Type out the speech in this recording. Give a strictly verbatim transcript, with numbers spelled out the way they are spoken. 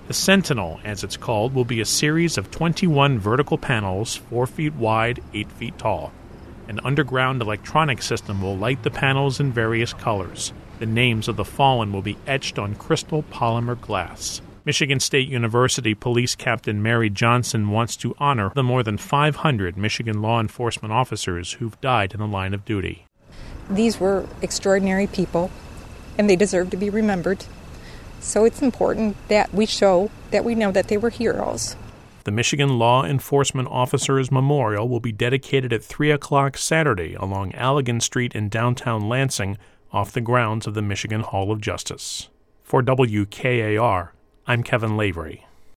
The Sentinel, as it's called, will be a series of twenty-one vertical panels, four feet wide, eight feet tall. An underground electronic system will light the panels in various colors. The names of the fallen will be etched on crystal polymer glass. Michigan State University Police Captain Mary Johnson wants to honor the more than five hundred Michigan law enforcement officers who've died in the line of duty. These were extraordinary people, and they deserve to be remembered. So it's important that we show that we know that they were heroes. The Michigan Law Enforcement Officers Memorial will be dedicated at three o'clock Saturday along Allegan Street in downtown Lansing, off the grounds of the Michigan Hall of Justice. For W K A R, I'm Kevin Lavery.